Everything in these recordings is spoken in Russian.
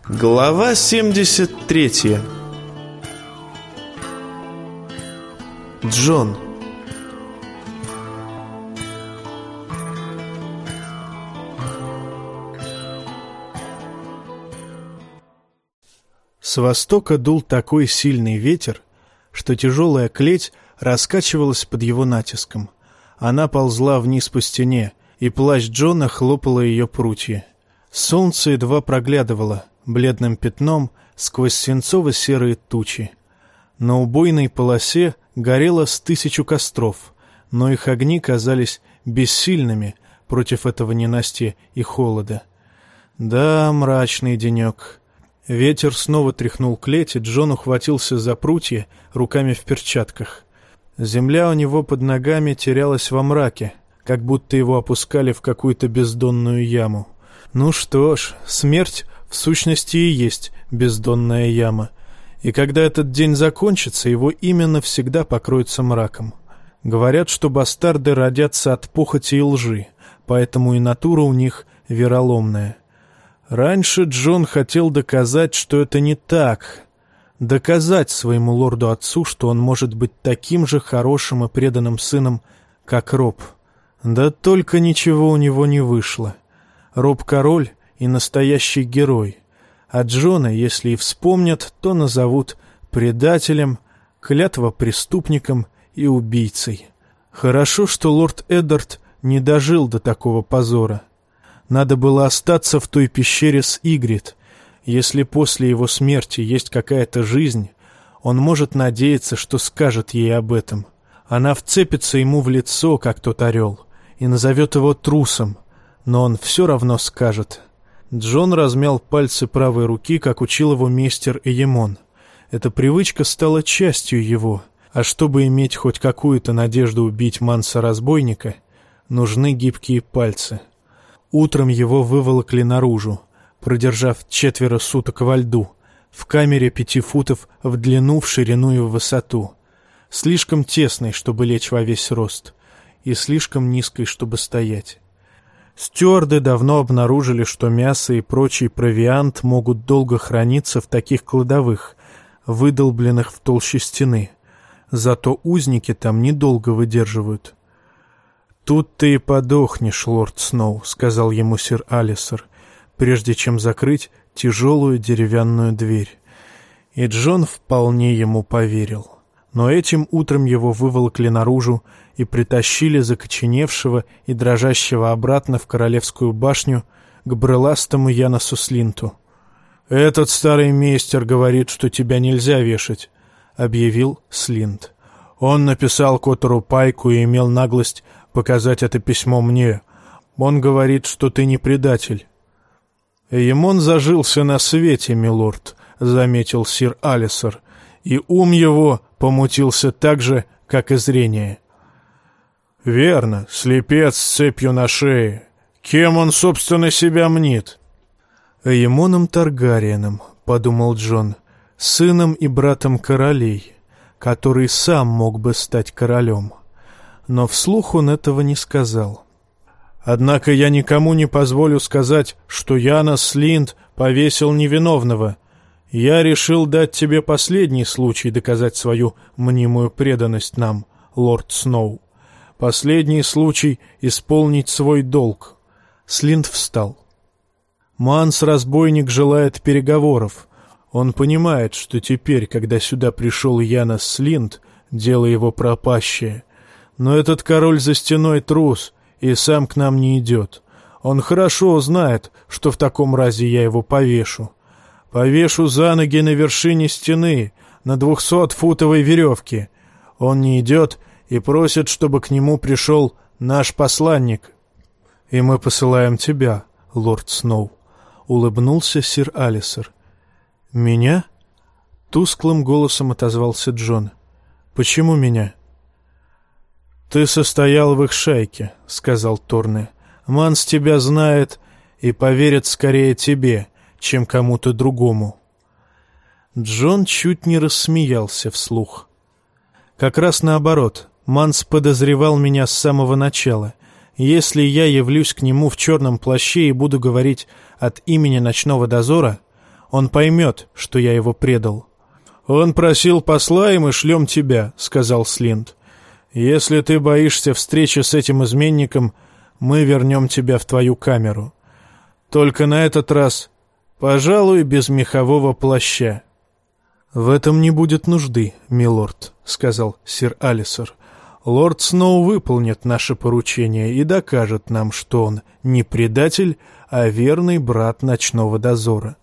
Глава 73. Джон. С востока дул такой сильный ветер, что тяжелая клеть раскачивалась под его натиском. Она ползла вниз по стене, и плащ Джона хлопало ее прутья. Солнце едва проглядывало бледным пятном сквозь свинцово-серые тучи. На убойной полосе горело 1000 костров, но их огни казались бессильными против этого ненастья и холода. Да, мрачный денек. Ветер снова тряхнул клеть, и Джон ухватился за прутья руками в перчатках. Земля у него под ногами терялась во мраке, как будто его опускали в какую-то бездонную яму. Ну что ж, смерть в сущности и есть бездонная яма. И когда этот день закончится, его имя навсегда покроется мраком. Говорят, что бастарды родятся от похоти и лжи, поэтому и натура у них вероломная. Раньше Джон хотел доказать, что это не так. Доказать своему лорду-отцу, что он может быть таким же хорошим и преданным сыном, как Роб. Да только ничего у него не вышло. Роб король и настоящий герой, а Джона, если и вспомнят, то назовут предателем, клятвопреступником и убийцей. Хорошо, что лорд Эддард не дожил до такого позора. Надо было остаться в той пещере с Игрит. Если после его смерти есть какая-то жизнь, он может надеяться, что скажет ей об этом. Она вцепится ему в лицо, как тот орел, и назовет его трусом, но он все равно скажет. Джон размял пальцы правой руки, как учил его мейстер Эйемон. Эта привычка стала частью его, а чтобы иметь хоть какую-то надежду убить Манса-разбойника, нужны гибкие пальцы. Утром его выволокли наружу, продержав 4 суток во льду, в камере 5 футов в длину, в ширину и в высоту. Слишком тесной, чтобы лечь во весь рост, и слишком низкой, чтобы стоять. Стюарды давно обнаружили, что мясо и прочий провиант могут долго храниться в таких кладовых, выдолбленных в толще стены. Зато узники там недолго выдерживают. «Тут ты и подохнешь, лорд Сноу», — сказал ему сир Алисер, прежде чем закрыть тяжелую деревянную дверь. И Джон вполне ему поверил. Но этим утром его выволокли наружу и притащили закоченевшего и дрожащего обратно в Королевскую башню к брыластому Яносу Слинту. «Этот старый мейстер говорит, что тебя нельзя вешать», — объявил Слинт. «Он написал Котору Пайку и имел наглость показать это письмо мне. Он говорит, что ты не предатель». «Эйемон зажился на свете, милорд», — заметил сир Алисер, «и ум его помутился так же, как и зрение». «Верно, слепец с цепью на шее. Кем он, собственно, себя мнит?» «Эйемоном Таргариеном», — подумал Джон, — «сыном и братом королей, который сам мог бы стать королем». Но вслух он этого не сказал. «Однако я никому не позволю сказать, что Янос Слинт повесил невиновного. Я решил дать тебе последний случай доказать свою мнимую преданность нам, лорд Сноу. Последний случай исполнить свой долг». Слинт встал. «Манс-разбойник желает переговоров. Он понимает, что теперь, когда сюда пришел Янос Слинт, дело его пропащее. Но этот король за стеной трус и сам к нам не идет. Он хорошо знает, что в таком разе я его повешу. Повешу за ноги на вершине стены, на 200-футовой веревке. Он не идет и просит, чтобы к нему пришел наш посланник». «И мы посылаем тебя, лорд Сноу», — улыбнулся сир Алисер. «Меня?» — тусклым голосом отозвался Джон. «Почему меня?» «Ты состоял в их шайке», — сказал Торне. «Манс тебя знает и поверит скорее тебе, чем кому-то другому». Джон чуть не рассмеялся вслух. «Как раз наоборот, Манс подозревал меня с самого начала. Если я явлюсь к нему в черном плаще и буду говорить от имени ночного дозора, Он поймет, что я его предал». «Он просил посла, и мы шлем тебя», — сказал Слинд. «Если ты боишься встречи с этим изменником, мы вернем тебя в твою камеру. Только на этот раз, пожалуй, без мехового плаща». «В этом не будет нужды, милорд», — сказал сир Алисер. «Лорд Сноу выполнит наше поручение и докажет нам, что он не предатель, а верный брат ночного дозора».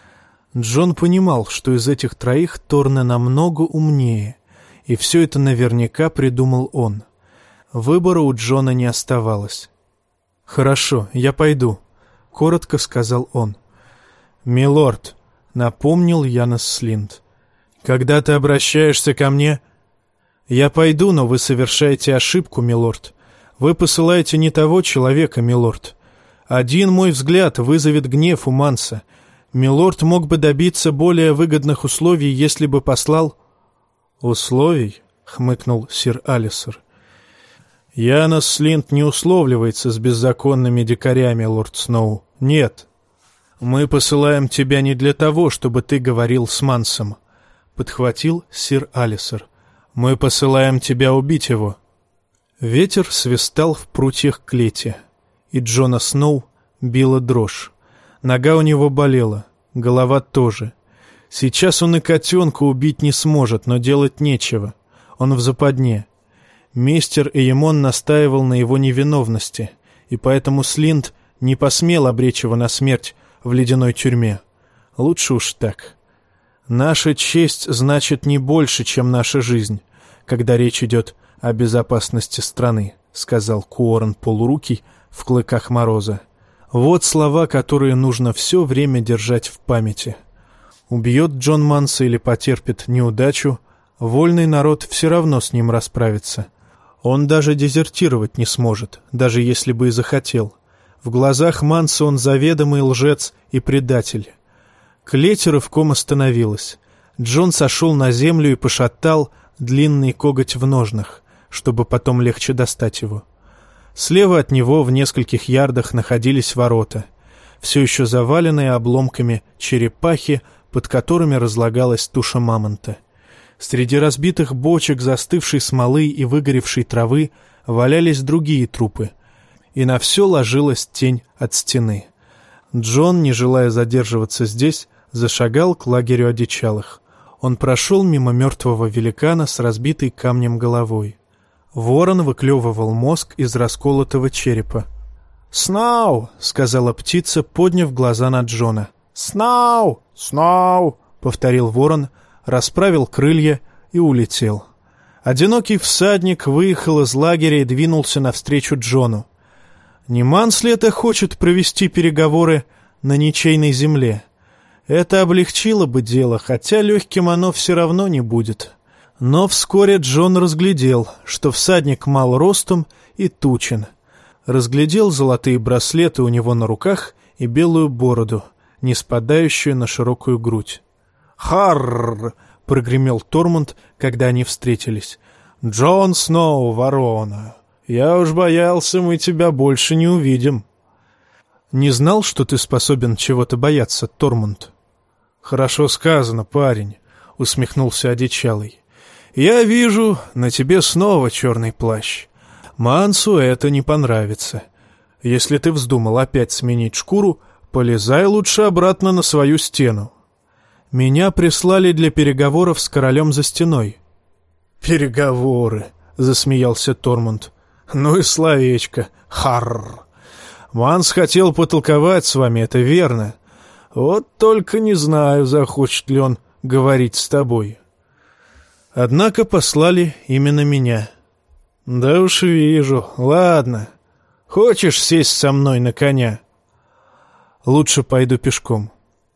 Джон понимал, что из этих троих Торне намного умнее, и все это наверняка придумал он. Выбора у Джона не оставалось. «Хорошо, я пойду», — коротко сказал он. «Милорд», — напомнил Янос Слинд, — «когда ты обращаешься ко мне...» «Я пойду, но вы совершаете ошибку, милорд. Вы посылаете не того человека, милорд. Один мой взгляд вызовет гнев у Манса. Милорд мог бы добиться более выгодных условий, если бы послал...» «Условий?» — хмыкнул сир Алисер. «Янос Слинд не условливается с беззаконными дикарями, лорд Сноу. Нет. Мы посылаем тебя не для того, чтобы ты говорил с Мансом», — подхватил сир Алисер. «Мы посылаем тебя убить его». Ветер свистал в прутьях клети, и Джона Сноу била дрожь. Нога у него болела, голова тоже. Сейчас он и котенка убить не сможет, но делать нечего. Он в западне. Мистер Эймон настаивал на его невиновности, и поэтому Слинд не посмел обречь его на смерть в ледяной тюрьме. Лучше уж так. Наша честь значит не больше, чем наша жизнь, когда речь идет о безопасности страны, сказал Куоррен Полурукий в клыках Мороза. Вот слова, которые нужно все время держать в памяти. Убьет Джон Манса или потерпит неудачу, вольный народ все равно с ним расправится. Он даже дезертировать не сможет, даже если бы и захотел. В глазах Манса он заведомый лжец и предатель. Клеть рывком остановилась. Джон сошел на землю и пошатал длинный коготь в ножнах, чтобы потом легче достать его. Слева от него в нескольких ярдах находились ворота, все еще заваленные обломками черепахи, под которыми разлагалась туша мамонта. Среди разбитых бочек застывшей смолы и выгоревшей травы валялись другие трупы, и на все ложилась тень от стены. Джон, не желая задерживаться здесь, зашагал к лагерю одичалых. Он прошел мимо мертвого великана с разбитой камнем головой. Ворон выклевывал мозг из расколотого черепа. «Сноу!» — сказала птица, подняв глаза на Джона. «Сноу! Сноу!» — повторил ворон, расправил крылья и улетел. Одинокий всадник выехал из лагеря и двинулся навстречу Джону. Не Манс ли это хочет провести переговоры на ничейной земле? Это облегчило бы дело, хотя легким оно все равно не будет. Но вскоре Джон разглядел, что всадник мал ростом и тучен. Разглядел золотые браслеты у него на руках и белую бороду, не спадающую на широкую грудь. «Харррр!» — прогремел Тормунд, когда они встретились. «Джон Сноу, ворона! Я уж боялся, мы тебя больше не увидим». «Не знал, что ты способен чего-то бояться, Тормунд?» «Хорошо сказано, парень», — усмехнулся одичалый. «Я вижу, на тебе снова черный плащ. Мансу это не понравится. Если ты вздумал опять сменить шкуру, полезай лучше обратно на свою стену. Меня прислали для переговоров с королем за стеной». «Переговоры», — засмеялся Тормунд. «Ну и словечко. Харр. Манс хотел потолковать с вами, это верно. Вот только не знаю, захочет ли он говорить с тобой. Однако послали именно меня». «Да уж вижу. Ладно. Хочешь сесть со мной на коня?» «Лучше пойду пешком».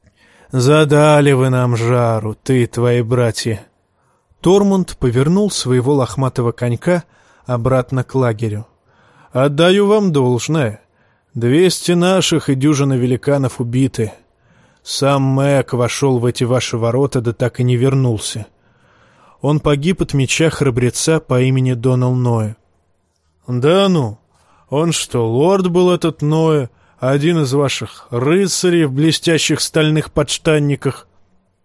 «Задали вы нам жару, ты и твои братья». Тормунд повернул своего лохматого конька обратно к лагерю. «Отдаю вам должное. 200 наших и дюжина великанов убиты. Сам Мэг вошел в эти ваши ворота, да так и не вернулся. Он погиб от меча храбреца по имени Донал Ноэ». «Да ну, он что, лорд был этот Ноэ, один из ваших рыцарей в блестящих стальных подштанниках